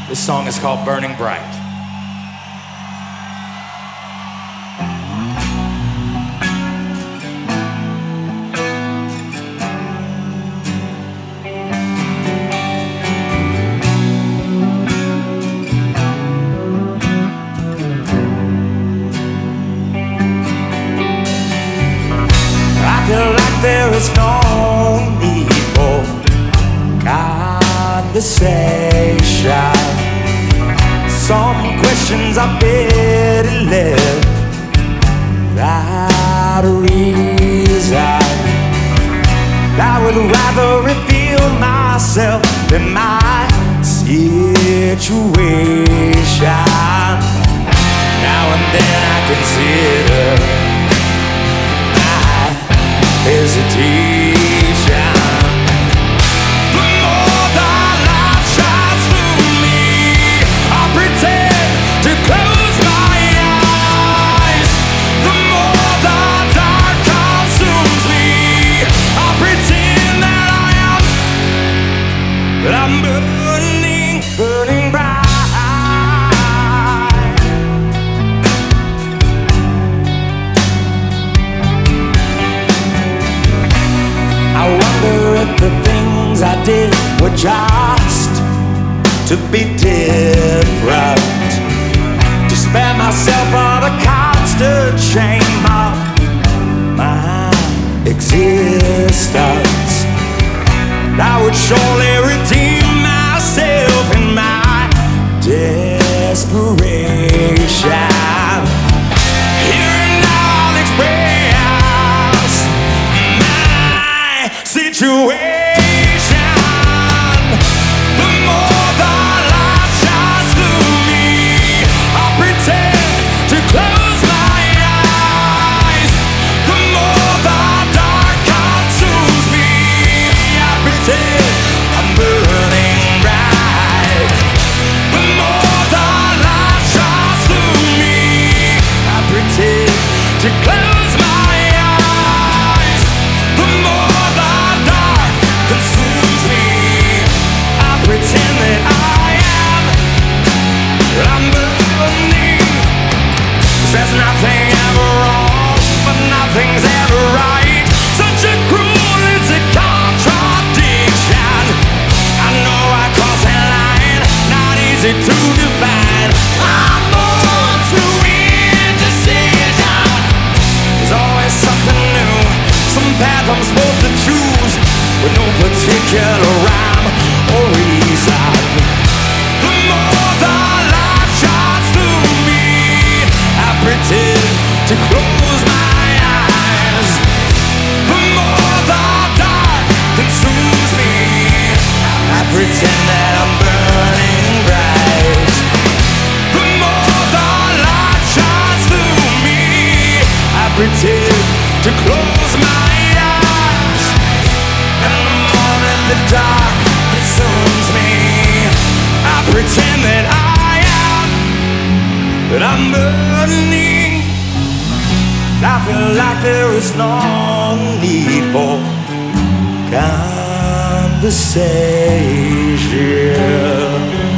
This song is called Burning Bright. I feel like there is no need for conversation. Some questions are better left without a reason. I would rather reveal myself than my situation. Now and then I consider my hesitation. But I'm burning, burning bright. I wonder if the things I did were just to be different, to spare myself all the constant shame of my existence. I would surely redeem myself in my desperation. Hearing all express my situation. The more the light shines through me, I pretend to close my eyes. The more the dark consumes me, I pretend I'm burning bright. The more the light shines through me, I pretend to close my eyes. The more the dark consumes me, I pretend that I'm burning. 'Cause there's nothing ever wrong, but nothing's ever right. Such a cruel contradiction. I know I cross a line, not easy to divide. I'm born to indecision. There's always something new, some path I'm supposed to choose, with no particular rhyme or reason. The more the light shines through me, I pretend to close my eyes. The more the dark consumes me, I pretend that I'm burning bright. The more the light shines through me, I pretend to close my eyes. And the more that the dark consumes me, I pretend that I'm burning. I feel like there is no need for conversation.